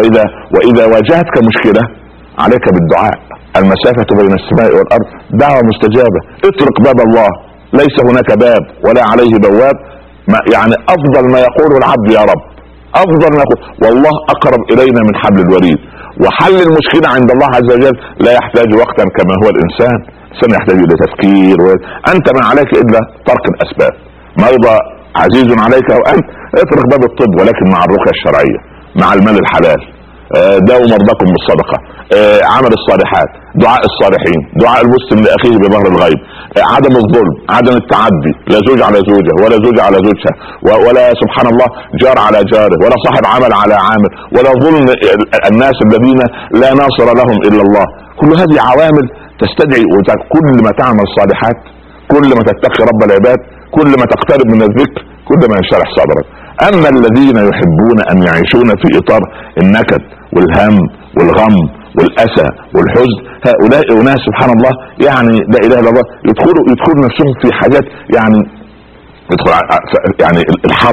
واذا واجهتك مشكلة عليك بالدعاء. المسافة بين السماء والارض دعوة مستجابة. اطرق باب الله، ليس هناك باب ولا عليه بواب. يعني افضل ما يقول العبد يا رب، افضل ما يقول والله اقرب الينا من حبل الوريد. وحل المشكلة عند الله عز وجل لا يحتاج وقتا كما هو الانسان يحتاج الى تفكير. انت ما عليك الا ترك الاسباب. مرضى عزيز عليك او انت اطرق باب الطب، ولكن مع الرقية الشرعية، مع المال الحلال. داووا مرضاكم بالصدقة، عمل الصالحات، دعاء الصالحين، دعاء المسلم لاخيه بظهر الغيب، عدم الظلم، عدم التعدي، لا زوج على زوجة ولا زوجة على زوجها، ولا سبحان الله جار على جاره، ولا صاحب عمل على عامل، ولا ظلم الناس الذين لا ناصر لهم الا الله. كل هذه عوامل تستدعي. كل ما تعمل صالحات، كل ما تتقي رب العباد، كل ما تقترب من الذكر، كل ما ينشرح صدرك. اما الذين يحبون ان يعيشون في اطار النكد والهم والغم والاسى والحزن، هؤلاء اناس سبحان الله يعني لا اله الا الله يدخلوا نفسهم في حاجات، يعني يدخل يعني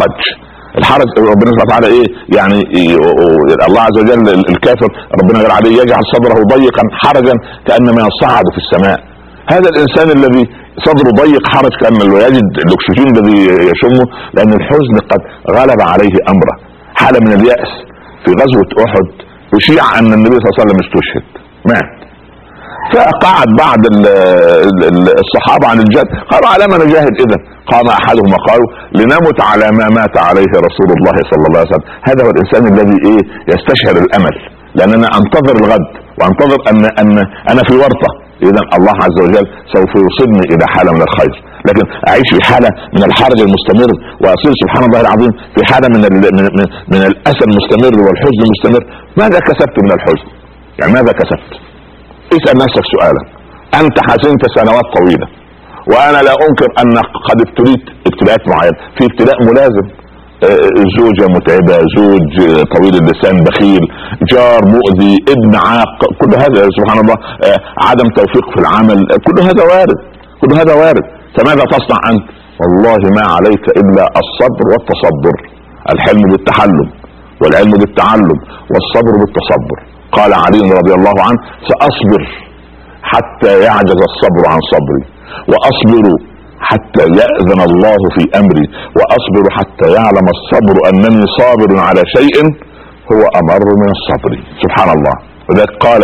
الحرج ربنا سبحانه وتعالى يعني الله عز وجل الكافر ربنا قال عليه يجعل صدره ضيقا حرجا كانما يصعد في السماء. هذا الانسان الذي صدره ضيق حرج كأنه يجد الاكسجين الذي يشمه، لان الحزن قد غلب عليه امره. حالة من اليأس. في غزوة احد وشيع ان النبي صلى الله عليه وسلم استشهد مات. فقعد بعض الصحابة عن الجهاد، قالوا على ما نجاهد اذا؟ قام احدهم وقالوا لنمت على ما مات عليه رسول الله صلى الله عليه وسلم. هذا هو الانسان الذي يستشعر الامل، لان انا انتظر الغد وانتظر ان انا في ورطة، اذا الله عز وجل سوف يوصلني الى حالة من الخير. لكن اعيش في حالة من الحرج المستمر واصير سبحان الله العظيم في حالة من الاسى المستمر والحزن المستمر، ماذا كسبت من الحزن؟ يعني ماذا كسبت؟ اسأل نفسك سؤالا. انت حزنت سنوات طويلة، وانا لا انكر ان قد ابتليت ابتلاءات معينة. في ابتلاء ملازم، زوجة متعبة، زوج طويل اللسان بخيل، جار مؤذي، ابن عاق، كل هذا سبحان الله، عدم توفيق في العمل، كل هذا وارد، كل هذا وارد. فماذا تصنع انت؟ والله ما عليك الا الصبر والتصبر. الحلم بالتحلم، والعلم بالتعلم، والصبر بالتصبر. قال علي رضي الله عنه: سأصبر حتى يعجز الصبر عن صبري، وأصبر حتى يأذن الله في أمري، وأصبر حتى يعلم الصبر أنني صابر على شيء هو أمر من الصبر. سبحان الله. وذلك قال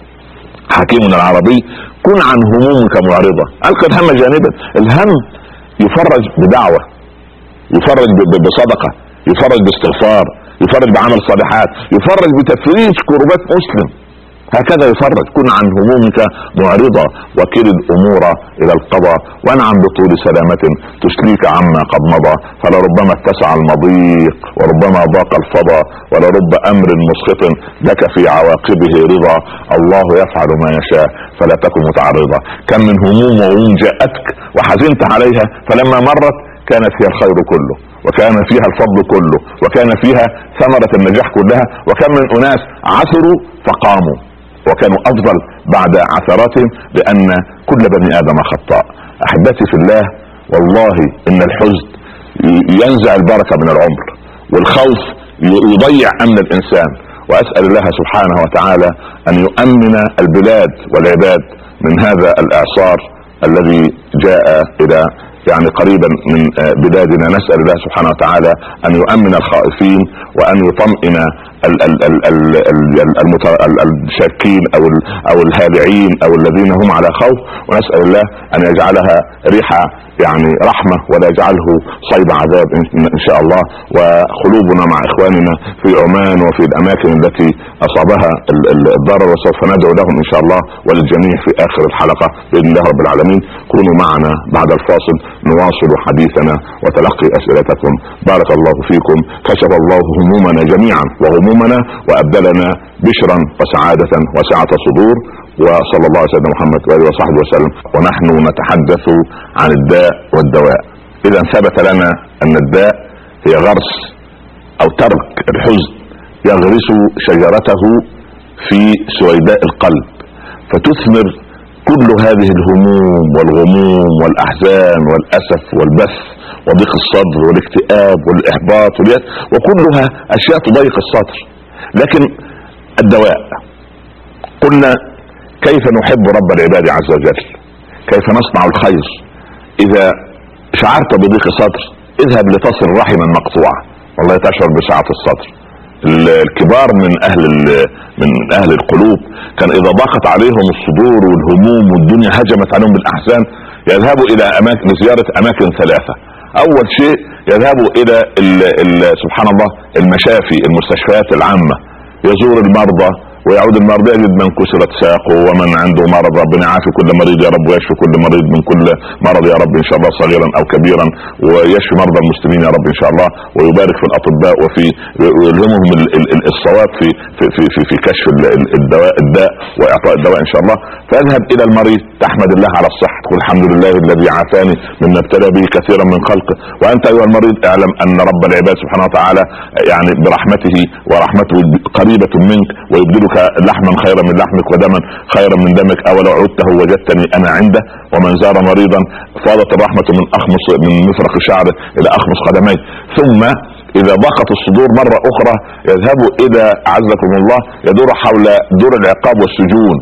حكيمنا العربي: كن عن همومك معرضة. ألقى الهم جانبا. الهم يفرج بدعوة، يفرج بصدقة، يفرج باستغفار، يفرج بعمل صالحات، يفرج بتفريج كربات مسلم. هكذا يفرج. كن عن همومك معرضة وكل الامور الى القضاء، وانعم بطول سلامة تسليك عما قد مضى. فلربما اتسع المضيق وربما ضاق الفضاء، ولرب امر مسخط لك في عواقبه رضا. الله يفعل ما يشاء فلا تكن متعرضا. كم من هموم وغموم جاءتك وحزنت عليها، فلما مرت كانت فيها الخير كله، وكان فيها الفضل كله، وكان فيها ثمرة النجاح كلها. وكم من اناس عثروا فقاموا وكانوا افضل بعد عثراتهم، لان كل بني ادم خطاء. احبتي في الله، والله ان الحزن ينزع البركة من العمر، والخوف يضيع امن الانسان. واسأل الله سبحانه وتعالى ان يؤمن البلاد والعباد من هذا الاعصار الذي جاء الى يعني قريبا من بلادنا. نسأل الله سبحانه وتعالى ان يؤمن الخائفين، وان يطمئن الشاكين او الهادعين او الذين هم على خوف. ونسأل الله ان يجعلها ريحة يعني رحمة، ولا يجعله صيد عذاب ان شاء الله. وقلوبنا مع اخواننا في عمان وفي الاماكن التي اصابها الضرر، وسوف ندعو لهم ان شاء الله وللجميع في اخر الحلقة باذن الله رب العالمين. كونوا معنا بعد الفاصل نواصل حديثنا وتلقي اسئلتكم. بارك الله فيكم. كشف الله همومنا جميعا وغمومنا، وابدلنا بشرا وسعادة وسعة صدور. وصلى الله على سيدنا محمد وآله وصحبه وسلم. ونحن نتحدث عن الداء والدواء. اذا ثبت لنا ان الداء هي غرس او ترك الحزن يغرس شجرته في سويداء القلب، فتثمر كل هذه الهموم والغموم والاحزان والاسف والبث وضيق الصدر والاكتئاب والاحباط وكلها اشياء تضيق الصدر. لكن الدواء، قلنا كيف نحب رب العباد عز وجل، كيف نصنع الخير. اذا شعرت بضيق صدر اذهب لتصل رحما مقطوعة، والله تشعر بسعة الصدر. الكبار من اهل القلوب كان اذا ضاقت عليهم الصدور والهموم والدنيا هجمت عليهم بالاحزان يذهبوا الى زيارة اماكن ثلاثة. اول شيء يذهبوا الى سبحان الله المشافي، المستشفيات العامة، يزور المرضى ويعود المرضى يجد من كسرت ساقه ومن عنده مرض. ربنا يعافي كل مريض يا رب، ويشفي كل مريض من كل مرض يا رب ان شاء الله، صغيرا او كبيرا، ويشفي مرضى المسلمين يا رب ان شاء الله، ويبارك في الاطباء وفي ويلهمهم الصواب في كشف الداء واعطاء الدواء ان شاء الله. فاذهب الى المريض تحمد الله على الصحة، تقول الحمد لله الذي عافاني مما ابتلى به كثيرا من خلقه. وانت ايها المريض اعلم ان رب العباد سبحانه وتعالى يعني برحمته ورحمته قريبة منك، ويبدلك لحما خيرا من لحمك ودما خيرا من دمك. اولو عدته وجدتني انا عنده. ومن زار مريضا فاضت الرحمة من مفرق شعره الى اخمص قدميه. ثم اذا ضاقت الصدور مرة اخرى يذهب الى عزكم الله يدور حول دور العقاب والسجون،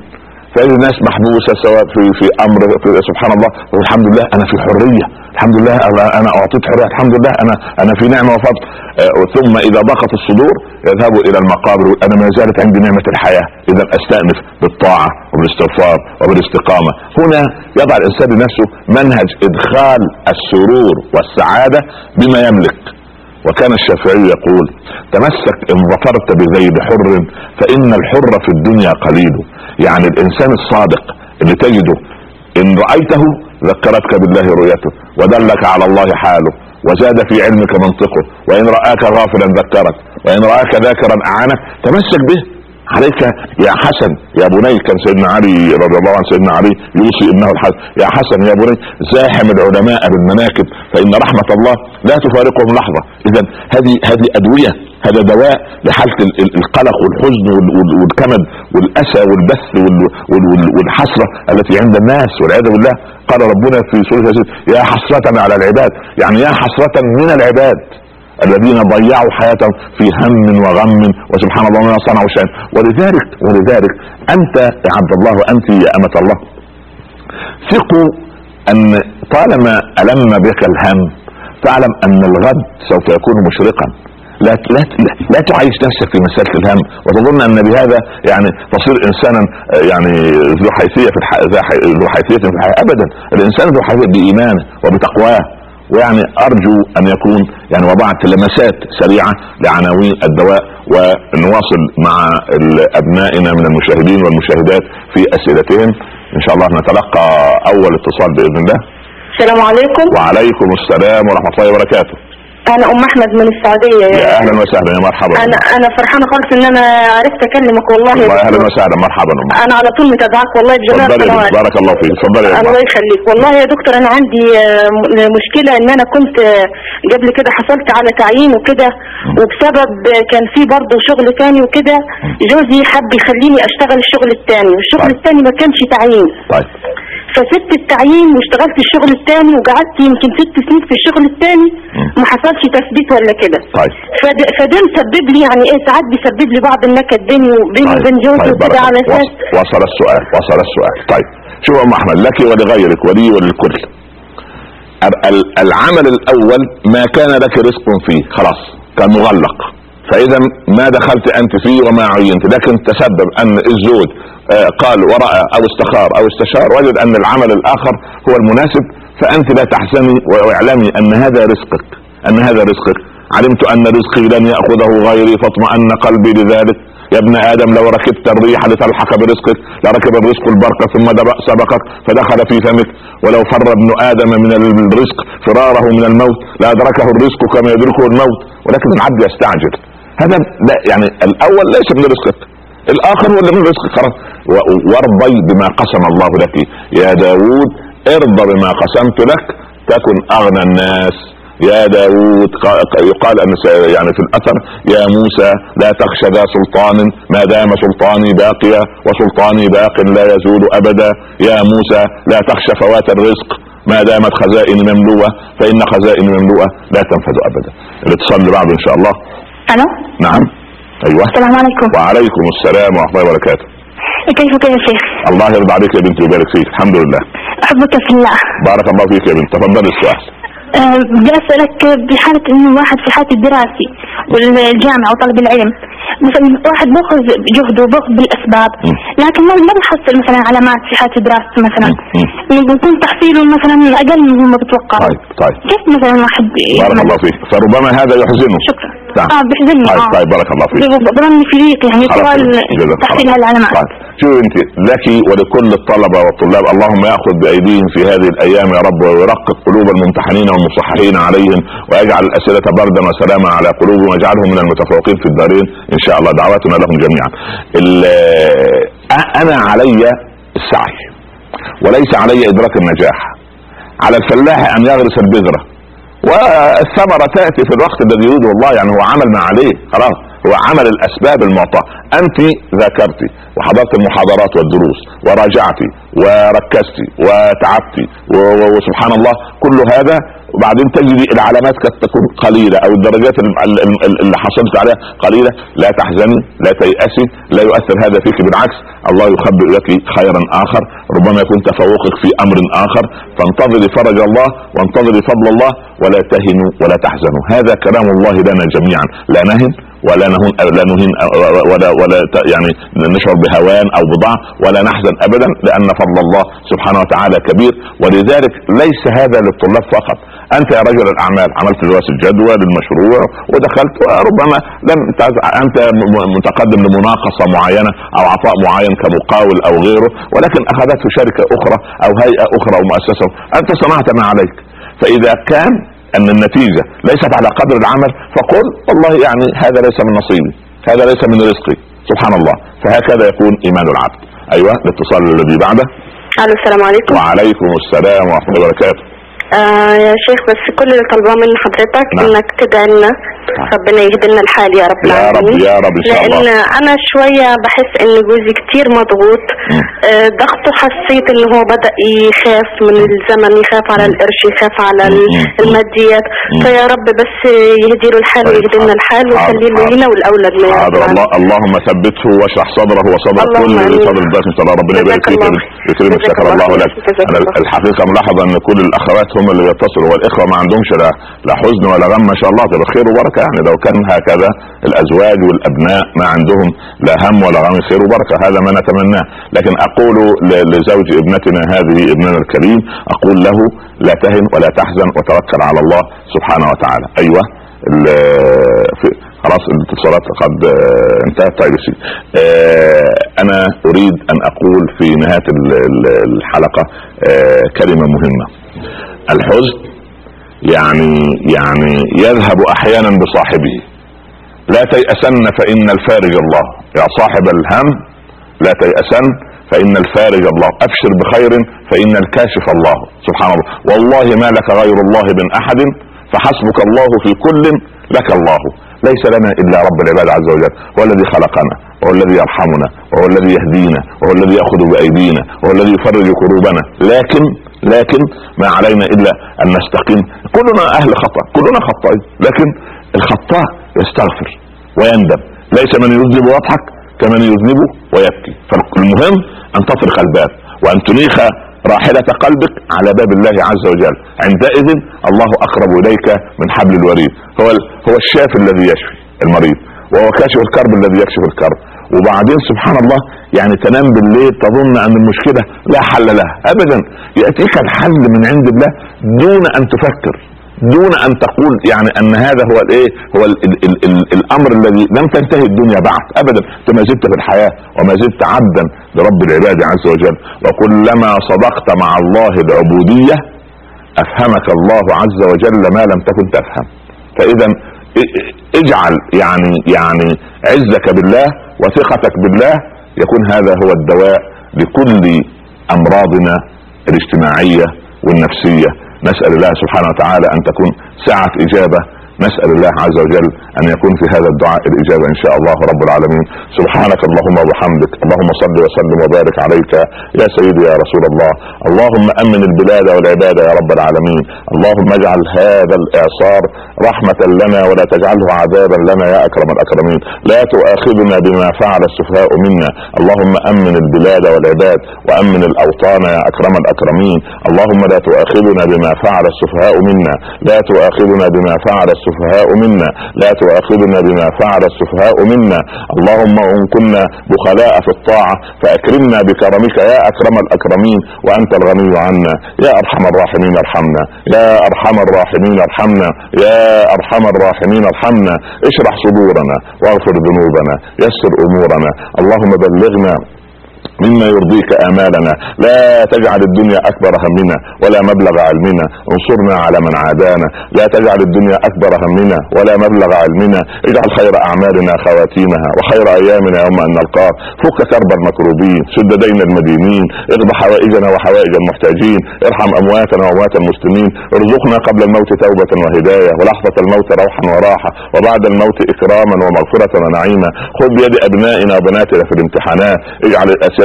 فإذا الناس محبوسة سواء في أمر سبحان الله، والحمد لله أنا في حرية، الحمد لله أنا أعطيت حرية، الحمد لله أنا في نعمة وفضل. ثم إذا ضاقت الصدور يذهبوا إلى المقابر، أنا ما زالت عندي نعمة الحياة، إذا أستأنف بالطاعة وبالاستغفار وبالاستقامة. هنا يضع الإنسان لنفسه منهج إدخال السرور والسعادة بما يملك. وكان الشافعي يقول: تمسك إن ظفرت بذيل حر فإن الحر في الدنيا قليل. يعني الإنسان الصادق اللي تجده إن رأيته ذكرتك بالله رؤيته، ودلك على الله حاله، وزاد في علمك منطقه، وإن رآك غافلا ذكرك، وإن رآك ذاكرا أعانك. تمسك به. عليك يا حسن يا بني، كان سيدنا علي رضي الله عنه سيدنا علي يوصي ابنه الحسن: يا حسن يا بني زاحم العلماء بالمناكب فإن رحمة الله لا تفارقهم لحظة. إذا هذه أدوية، هذا دواء لحالة القلق والحزن والكمد والأسى والبث والحسرة التي عند الناس والعياذ بالله. قال ربنا في سورة ياسين: يا حسرة على العباد، يعني يا حسرة من العباد الذين ضيعوا حياتهم في هم وغم وسبحان الله ما صنعوا شيئا. ولذلك أنت يا عبد الله وأنت يا أمة الله، ثقوا أن طالما ألم بك الهم فاعلم أن الغد سوف يكون مشرقا. لا تعيش نفسك في مسألة الهم وتظن أن بهذا يعني تصير إنسانا يعني ذو حيثية في الحياة. أبدا، الإنسان ذو حيثية بإيمانه وبتقواه. ويعني أرجو أن يكون يعني وضعت لمسات سريعة لعناوين الدواء، ونواصل مع أبنائنا من المشاهدين والمشاهدات في أسئلتهم إن شاء الله. نتلقى أول اتصال بإذن الله. السلام عليكم. وعليكم السلام ورحمة الله وبركاته. انا احمد من السعوديه. يا اهلا وسهلا، يا مرحبا. انا فرحانه خالص ان انا عرفت اكلمك والله. والله اهلا وسهلا، مرحبا. انا على طول متابعك والله بجميع القنوات. بارك الله فيك، اتفضلي. الله يخليك. والله يا دكتور انا عندي مشكله ان انا كنت قبل كده حصلت على تعيين وكده، وبسبب كان في برضه شغل تاني وكده جوزي حب يخليني اشتغل الشغل التاني، والشغل التاني ما كانش تعيين. طيب. فسبت التعيين واشتغلت الشغل التاني، وقعدت يمكن 6 سنين في الشغل التاني ما حصلش تثبيت ولا كده. طيب. فده مسبب لي يعني ايه، ساعات بيسبب لي بعض النكد بيني وبين جوزي وكده. على اساس وصل السؤال. طيب شوف يا ام احمد، لك ولغيرك ولي وللكل. العمل الاول ما كان لك رزق فيه خلاص كان مغلق، فاذا ما دخلت انت فيه وما عينت، لكن تسبب ان الزوج قال ورأى او استخار او استشار وجد ان العمل الاخر هو المناسب، فانت لا تحزني واعلمي ان هذا رزقك، علمت ان رزقي لن يأخذه غيري فاطمأن قلبي لذلك. يا ابن ادم لو ركبت الريح لتلحق برزقك لركب الرزق البرق ثم سبقك فدخل في فمك، ولو فر ابن ادم من الرزق فراره من الموت لادركه الرزق كما يدركه الموت، ولكن العبد يستعجل. هذا لا يعني الاول ليس من رزقك، الاخر هو اللي من رزقك. خلاص، وارضي بما قسم الله لك يا داود، ارضى بما قسمت لك تكن اغنى الناس يا داود. يقال ان يعني في الاثر: يا موسى لا تخشى ذا سلطان ما دام سلطاني باقيا وسلطاني باق لا يزول ابدا. يا موسى لا تخشى فوات الرزق ما دامت خزائن مملوءه فان خزائن مملوءه لا تنفذ ابدا. الاتصال اللي بعده ان شاء الله. الو. نعم. ايوه. السلام عليكم. وعليكم السلام ورحمه الله وبركاته. كيفك يا شيخ؟ الله يرضى عليك يا بنتي ويبارك فيك. الحمد لله. احبك في الله. بارك الله فيك يا بنت. تفضلي السؤال. بدي اسالك بحاله انه واحد في حاله الدراسه والجامعه وطلب العلم، مثلا واحد باخذ جهده وباخذ بالاسباب لكن ما بحصل مثلا علامات في حاله دراسته، مثلا بيكون تحصيله مثلا اقل من ما بتوقع. طيب كيف مثلا واحد بارك الله فيك، فربما هذا يحزنه. شكرا. بحزنني. طيب بارك الله فيك. بظني في ضيق يعني طوال تحصيل هالعلامات. شو انت لك ولكل الطلبه والطلاب، اللهم ياخذ بايديهم في هذه الايام يا رب، ويرقق قلوب الممتحنين والمصححين عليهم، ويجعل الاسئله بردا وسلاما على قلوبهم، ويجعلهم من المتفوقين في الدارين ان شاء الله. دعواتنا لهم جميعا. انا علي السعي وليس علي ادراك النجاح. على الفلاح ان يغرس البذره والثمره تاتي في الوقت الذي يريده الله، يعني هو عمل ما عليه خلاص، هو عمل الاسباب المعطاه. انت ذاكرتي وحضرت المحاضرات والدروس وراجعتي وركزتي وتعبتي وسبحان الله، كل هذا وبعدين تجد العلامات قد تكون قليلة او الدرجات اللي حصلت عليها قليلة، لا تحزني، لا تيأسي، لا يؤثر هذا فيك، بالعكس الله يخبئ لك خيرا اخر، ربما يكون تفوقك في امر اخر، فانتظري فرج الله وانتظري فضل الله، ولا تهنوا ولا تحزنوا. هذا كلام الله لنا جميعا، لا نهن ولا نهن ولا يعني نشعر بهوان او بضعف، ولا نحزن ابدا، لان فضل الله سبحانه وتعالى كبير. ولذلك ليس هذا للطلاب فقط. انت يا رجل الاعمال عملت دراسه جدوى للمشروع ودخلت، وربما انت متقدم لمناقصه معينه او عطاء معين كمقاول او غيره، ولكن اخذته شركه اخرى او هيئه اخرى او مؤسسه، انت صنعت ما عليك. فاذا كان ان النتيجة ليست على قدر العمل فقل والله يعني هذا ليس من نصيبي، هذا ليس من رزقي، سبحان الله. فهكذا يكون ايمان العبد. ايوه الاتصال الذي بعده. السلام عليكم. وعليكم السلام ورحمة الله وبركاته. يا شيخ بس كل اللي طلباه من حضرتك انك تدعي لنا ربنا يهدينا الحال يا رب العالمين. يا رب ان شاء الله. لان انا شوية بحس ان جوزي كتير مضغوط، ضغطه حسيت ان هو بدأ يخاف من الزمن، يخاف على القرش، يخاف على الماديات، فيا رب بس يهدي له الحال ويهدي لنا الحال ويخلي له لنا والاولاد لنا. اللهم ثبته واشرح صدره وصدر كل صدر الضيف ان شاء الله. ربنا يبارك فيك ويكرمك. شكر الله لك. انا الحقيقة ملاحظة ان كل الاخوات هم اللي يتصلوا، والاخوة ما عندهمش لا حزن ولا غم، ما شاء الله تبقى خير وبركة. يعني لو كان هكذا الازواج والابناء ما عندهم لا هم ولا غم، خير وبركة، هذا ما نتمناه. لكن اقول لزوج ابنتنا هذه ابننا الكريم، اقول له لا تهن ولا تحزن وتوكل على الله سبحانه وتعالى. ايوه خلاص الاتصالات قد انتهت. طيب انا اريد ان اقول في نهاية الحلقة كلمة مهمة. الحزن يعني يذهب احيانا بصاحبه. لا تيأسن فان الفارج الله. يا صاحب الهم لا تيأسن فان الفارج الله. ابشر بخير فان الكاشف الله سبحانه الله. والله ما لك غير الله من احد فحسبك الله في كل لك الله. ليس لنا الا رب العباد عز وجل، هو الذي خلقنا وهو الذي يرحمنا وهو الذي يهدينا وهو الذي يأخذ بايدينا وهو الذي يفرج كروبنا. لكن ما علينا الا ان نستقيم. كلنا اهل خطأ، كلنا خطائين، لكن الخطاء يستغفر ويندم. ليس من يذنب ويضحك كمن يذنب ويبكي. فالمهم ان تطرق الباب وان تنيخ راحلة قلبك على باب الله عز وجل. عندئذ الله اقرب اليك من حبل الوريد. هو الشافي الذي يشفي المريض، وهو كاشف الكرب الذي يكشف الكرب. وبعدين سبحان الله يعني تنام بالليل تظن ان المشكلة لا حل لها ابدا، يأتيك الحل من عند الله دون ان تفكر، دون ان تقول يعني ان هذا هو هو الامر الذي لم تنتهي الدنيا بعد ابدا. انت ما زلت في الحياة وما زلت عبدا لرب العباد عز وجل. وكلما صدقت مع الله العبودية افهمك الله عز وجل ما لم تكن تفهم. فاذا اجعل يعني عزك بالله وثقتك بالله يكون هذا هو الدواء لكل امراضنا الاجتماعية والنفسية. نسأل الله سبحانه وتعالى ان تكون ساعة اجابة. نسأل الله عز وجل ان يكون في هذا الدعاء الاجابة ان شاء الله رب العالمين. سبحانك اللهم وبحمدك، اللهم صل وسلم وبارك عليك يا سيدي يا رسول الله. اللهم امن البلاد والعباد يا رب العالمين. اللهم اجعل هذا الاعصار رحمة لنا ولا تجعله عذابا لنا يا اكرم الاكرمين. لا تؤاخذنا بما فعل السفهاء منا. اللهم امن البلاد والعباد وامن الاوطان يا اكرم الاكرمين. اللهم لا تؤاخذنا بما فعل السفهاء منا. لا تؤاخذنا بما فعل السفهاء منا. لا تؤاخذنا بما فعل السفهاء منا. اللهم ان كنا بخلاء في الطاعة فاكرمنا بكرمك يا اكرم الاكرمين، وانت الغني عنا. يا ارحم الراحمين ارحمنا، يا ارحم الراحمين ارحمنا، يا ارحم الراحمين ارحمنا. اشرح صدورنا واغفر ذنوبنا، يسر امورنا. اللهم بلغنا مما يرضيك آمالنا. لا تجعل الدنيا أكبر همنا ولا مبلغ علمنا. انصرنا على من عادانا. لا تجعل الدنيا أكبر همنا ولا مبلغ علمنا. اجعل خير أعمالنا خواتيمها وخير أيامنا يوم أن نلقاك. فك كرب المكروبين، سد دين المدينين، اقض حوائجنا وحوائج المحتاجين، ارحم أمواتنا وأموات المسلمين. ارزقنا قبل الموت توبة وهداية، ولحظة الموت روحا وراحة، وبعد الموت إكراما ومغفرة ونعيما. خذ بيد أبنائنا وبناتنا في الامتحانات. اجعل الأسئلة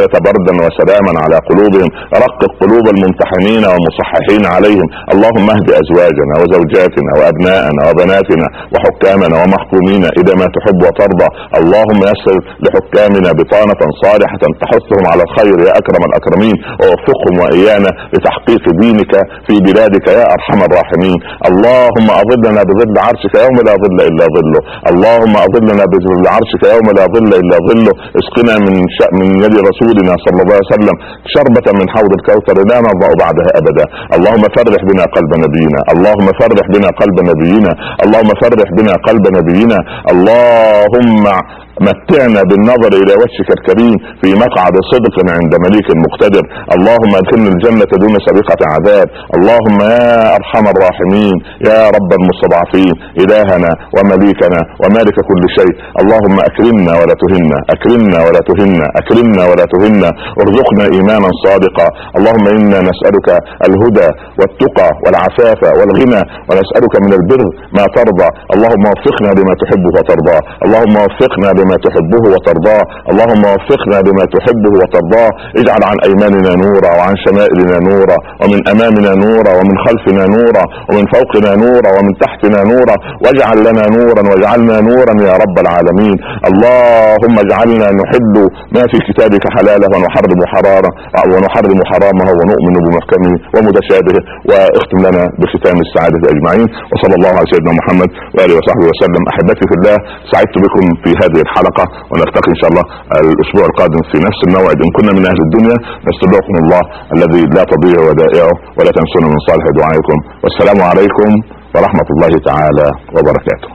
الليلة بردا وسلاما على قلوبهم، رقق قلوب الممتحنين والمصححين عليهم. اللهم اهد ازواجنا وزوجاتنا وابناءنا وبناتنا وحكامنا ومحكومين الى ما تحب وترضى. اللهم يسر لحكامنا بطانة صالحة تحثهم على الخير يا اكرم الاكرمين، ووفقهم وايانا لتحقيق دينك في بلادك يا ارحم الراحمين. اللهم اظلنا بظل عرشك يوم لا ظل الا ظله. اللهم اظلنا بظل عرشك يوم لا ظل الا ظله. اسقنا من يد رسولنا صلى الله عليه وسلم شربة من حوض الكوثر لا نرضى بعدها ابدا. اللهم فرح بنا قلب نبينا، اللهم فرح بنا قلب نبينا، اللهم فرح بنا قلب نبينا. اللهم متعنا بالنظر الى وجهك الكريم في مقعد صدق عند مليك مقتدر. اللهم ادخلنا الجنة دون سابقة عذاب. اللهم يا ارحم الراحمين يا رب المستضعفين، الهنا ومليكنا ومالك كل شيء، اللهم اكرمنا ولا تهنا، اكرمنا ولا تهنا، اكرمنا ولا تهنا، ارزقنا ايمانا صادقا. اللهم انا نسألك الهدى والتقى والعفاف والغنى، ونسألك من البر ما ترضى. اللهم وفقنا لما تحبه وترضاه، اللهم وفقنا لما تحبه وترضاه، اللهم وفقنا لما تحبه وترضاه. اجعل عن ايماننا نورا، وعن شمائلنا نورا، ومن امامنا نورا، ومن خلفنا نورا، ومن فوقنا نورا، ومن تحتنا نورا، واجعل لنا نورا واجعلنا نورا يا رب العالمين. اللهم اجعلنا نحل ما في كتابك حلاله ونحرم حرامه ونؤمن بمحكمه ومتشابهه. واختم لنا بختام السعادة اجمعين، وصلى الله على سيدنا محمد واله وصحبه وسلم. احبتي في الله، سعدت بكم في هذه الحلقة، ونلتقي ان شاء الله الاسبوع القادم في نفس الموعد. ان كنا من اهل الدنيا نستودعكم الله الذي لا تضيع ودائعه، ولا تنسونا من صالح دعائكم. والسلام عليكم ورحمة الله تعالى وبركاته.